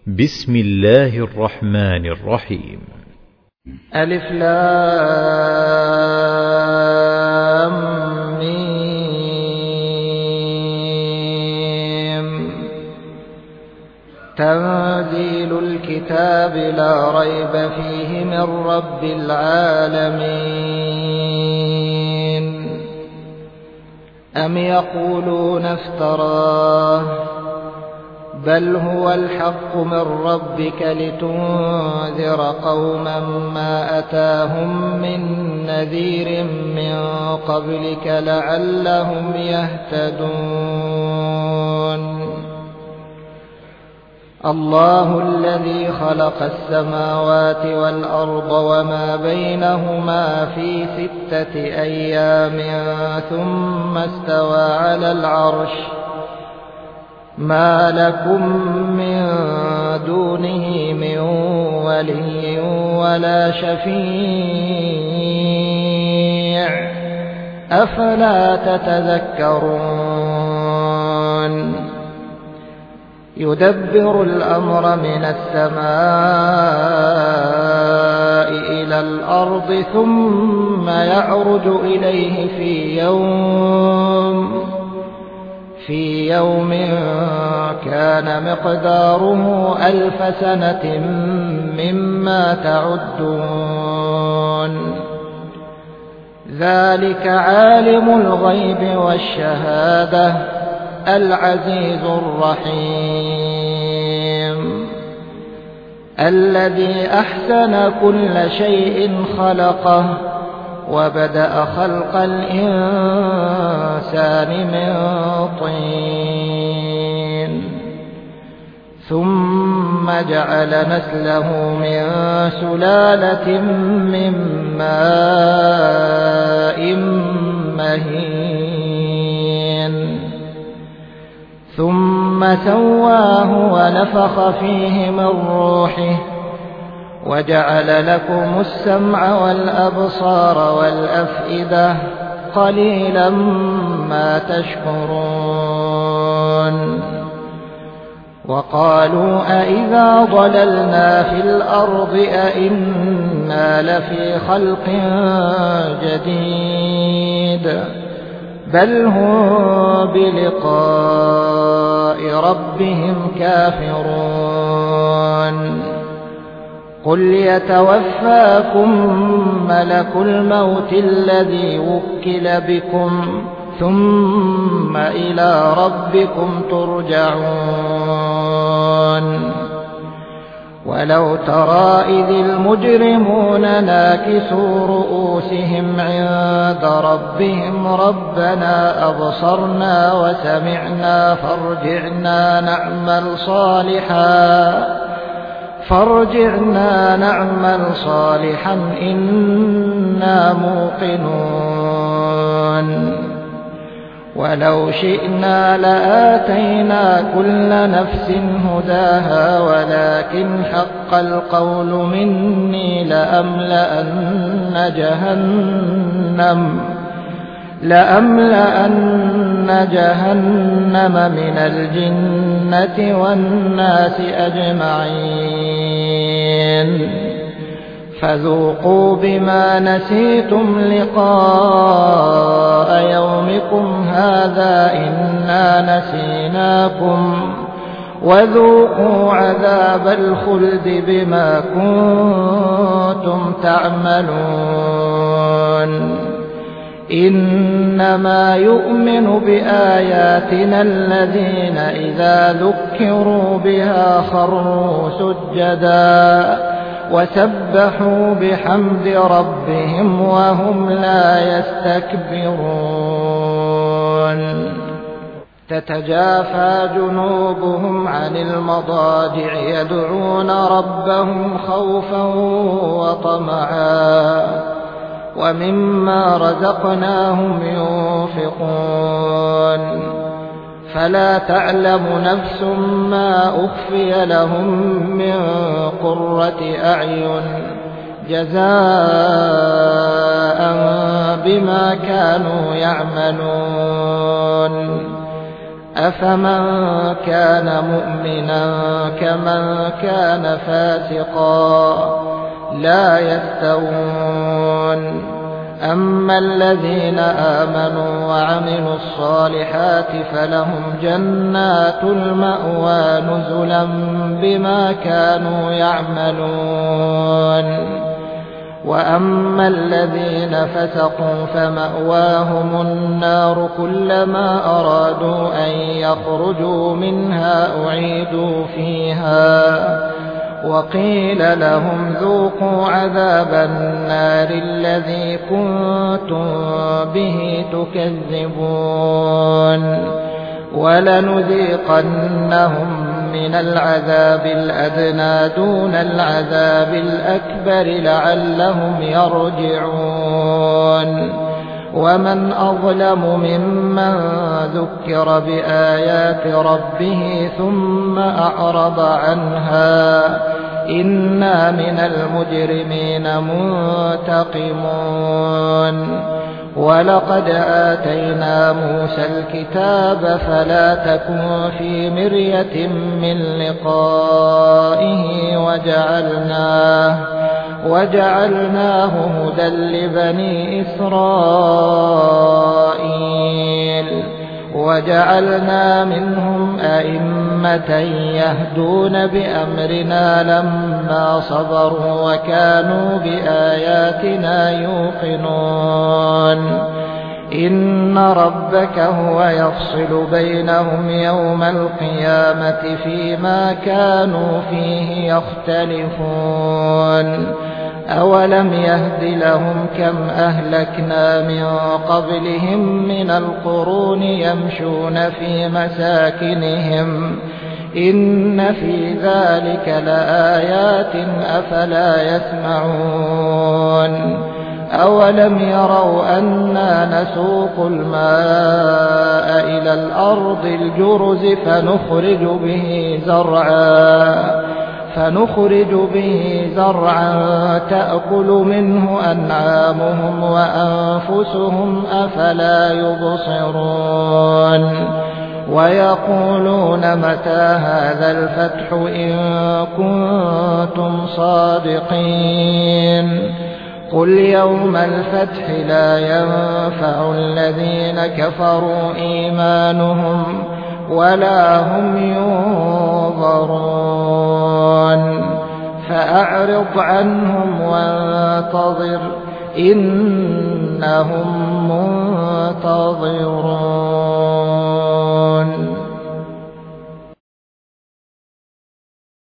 بسم الله الرحمن الرحيم. ألف لام ميم. تنزيل الكتاب لا ريب فيه من رب العالمين. أم يقولون افتراه بل هو الحق من ربك لتنذر قوما ما أتاهم من نذير من قبلك لعلهم يهتدون. الله الذي خلق السماوات والأرض وما بينهما في 6 أيام ثم استوى على العرش ما لكم من دونه من ولي ولا شفيع أفلا تتذكرون. يدبر الأمر من السماء إلى الأرض ثم يعرج إليه في يوم كان مقداره 1000 سنة مما تعدون. ذلك عالم الغيب والشهادة العزيز الرحيم. الذي أحسن كل شيء خلقه وبدأ خلق الإنسان من طين ثم جعل نسله من سلالة من ماء مهين ثم سواه ونفخ فيه من روحه وجعل لكم السمع والأبصار والأفئدة قليلا ما تشكرون. وقالوا أإذا ضللنا في الأرض أإنا لفي خلق جديد بل هم بلقاء ربهم كافرون. قل يتوفاكم ملك الموت الذي وكل بكم ثم إلى ربكم ترجعون. ولو ترى إذ المجرمون ناكسوا رؤوسهم عند ربهم ربنا أبصرنا وسمعنا فارجعنا نعمل صالحا إنا موقنون. ولو شئنا لآتينا كل نفس هداها ولكن حق القول مني لأملأن جهنم من الجنة والناس أجمعين. فذوقوا بما نسيتم لقاء يومكم هذا إنا نسيناكم وذوقوا عذاب الخلد بما كنتم تعملون. إنما يؤمن بآياتنا الذين إذا ذكروا بها خروا سجدا وسبحوا بحمد ربهم وهم لا يستكبرون. تتجافى جنوبهم عن المضاجع يدعون ربهم خوفا وطمعا ومما رزقناهم ينفقون. فلا تعلم نفس ما أخفي لهم من قرة أعين جزاء بما كانوا يعملون. أفمن كان مؤمنا كمن كان فاسقا لا يستوون. أما الذين آمنوا وعملوا الصالحات فلهم جنات المأوى نزلا بما كانوا يعملون. وأما الذين فسقوا فمأواهم النار كلما أرادوا أن يخرجوا منها أعيدوا فيها وقيل لهم ذوقوا عذاب النار الذي كنتم به تكذبون. ولنذيقنهم من العذاب الأدنى دون العذاب الأكبر لعلهم يرجعون. ومن أظلم ممن ذكر بآيات ربه ثم أعرض عنها إنا من المجرمين منتقمون. ولقد آتينا موسى الكتاب فلا تكن في مرية من لقائه وجعلناه هدى لبني إسرائيل. وجعلنا منهم أئمة يهدون بأمرنا لما صبروا وكانوا بآياتنا يوقنون. إن ربك هو يفصل بينهم يوم القيامة فيما كانوا فيه يختلفون. أولم يهد لهم كم أهلكنا من قبلهم من القرون يمشون في مساكنهم إن في ذلك لآيات أفلا يسمعون. أولم يروا أنا نسوق الماء إلى الأرض الجرز فنخرج به زرعا تأكل منه أنعامهم وأنفسهم أفلا يبصرون. ويقولون متى هذا الفتح إن كنتم صادقين. قل يوم الفتح لا ينفع الذين كفروا إيمانهم ولا هم ينظرون. فأعرض عنهم وانتظر إنهم منتظرون.